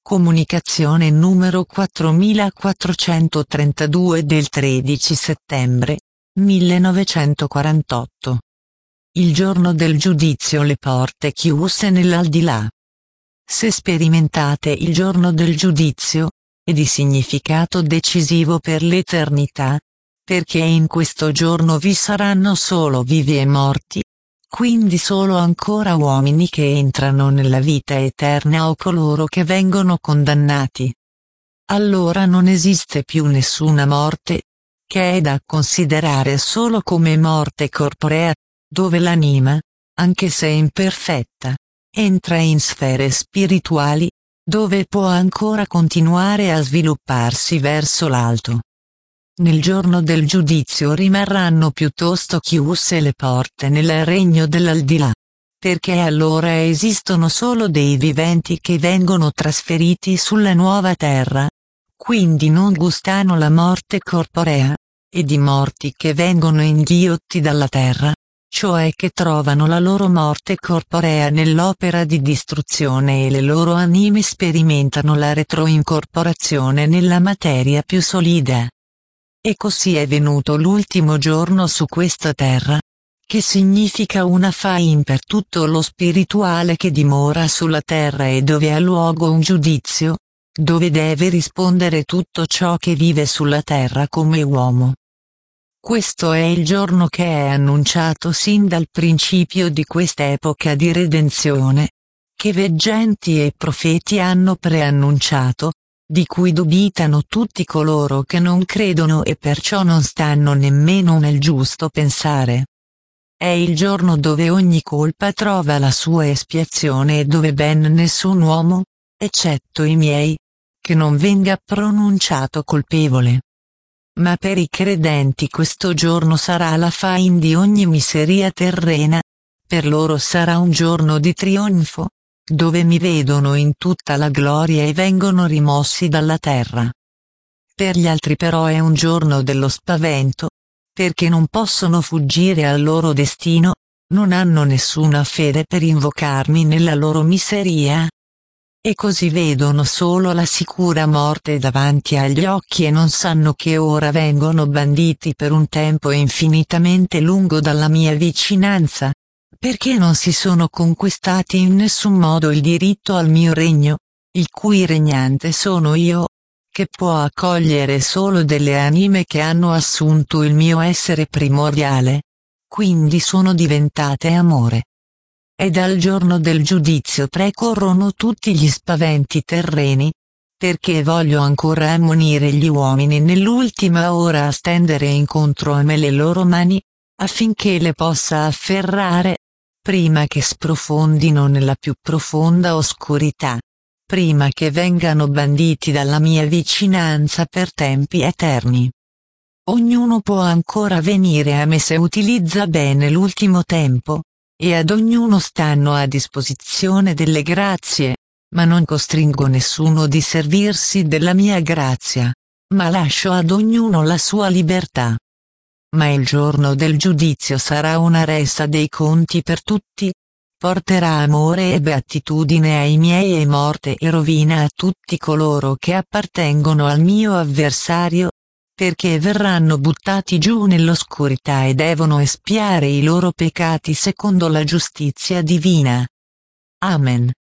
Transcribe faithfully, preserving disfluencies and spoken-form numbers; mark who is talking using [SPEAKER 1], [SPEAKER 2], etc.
[SPEAKER 1] Comunicazione numero quattromilaquattrocentotrentadue del tredici settembre millenovecentoquarantotto. Il giorno del giudizio, le porte chiuse nell'aldilà. Se sperimentate il giorno del giudizio, è di significato decisivo per l'eternità, perché in questo giorno vi saranno solo vivi e morti, quindi solo ancora uomini che entrano nella vita eterna o coloro che vengono condannati. Allora non esiste più nessuna morte, che è da considerare solo come morte corporea, dove l'anima, anche se imperfetta, entra in sfere spirituali, dove può ancora continuare a svilupparsi verso l'alto. Nel giorno del giudizio rimarranno piuttosto chiuse le porte nel regno dell'aldilà, perché allora esistono solo dei viventi che vengono trasferiti sulla nuova terra, quindi non gustano la morte corporea, e di morti che vengono inghiotti dalla terra, cioè che trovano la loro morte corporea nell'opera di distruzione e le loro anime sperimentano la retroincorporazione nella materia più solida. E così è venuto l'ultimo giorno su questa terra, che significa una fain per tutto lo spirituale che dimora sulla terra e dove ha luogo un giudizio, dove deve rispondere tutto ciò che vive sulla terra come uomo. Questo è il giorno che è annunciato sin dal principio di quest'epoca di redenzione, che veggenti e profeti hanno preannunciato, di cui dubitano tutti coloro che non credono e perciò non stanno nemmeno nel giusto pensare. È il giorno dove ogni colpa trova la sua espiazione e dove ben nessun uomo, eccetto i miei, che non venga pronunciato colpevole. Ma per i credenti questo giorno sarà la fain di ogni miseria terrena, per loro sarà un giorno di trionfo, dove mi vedono in tutta la gloria e vengono rimossi dalla terra. Per gli altri però è un giorno dello spavento, perché non possono fuggire al loro destino, non hanno nessuna fede per invocarmi nella loro miseria. E così vedono solo la sicura morte davanti agli occhi e non sanno che ora vengono banditi per un tempo infinitamente lungo dalla mia vicinanza, perché non si sono conquistati in nessun modo il diritto al mio regno, il cui regnante sono io, che può accogliere solo delle anime che hanno assunto il mio essere primordiale, quindi sono diventate amore. E dal giorno del giudizio precorrono tutti gli spaventi terreni, perché voglio ancora ammonire gli uomini nell'ultima ora a stendere incontro a me le loro mani, affinché le possa afferrare, prima che sprofondino nella più profonda oscurità, prima che vengano banditi dalla mia vicinanza per tempi eterni. Ognuno può ancora venire a me se utilizza bene l'ultimo tempo, e ad ognuno stanno a disposizione delle grazie, ma non costringo nessuno di servirsi della mia grazia, ma lascio ad ognuno la sua libertà. Ma il giorno del giudizio sarà una resa dei conti per tutti, porterà amore e beatitudine ai miei e morte e rovina a tutti coloro che appartengono al mio avversario, perché verranno buttati giù nell'oscurità e devono espiare i loro peccati secondo la giustizia divina. Amen.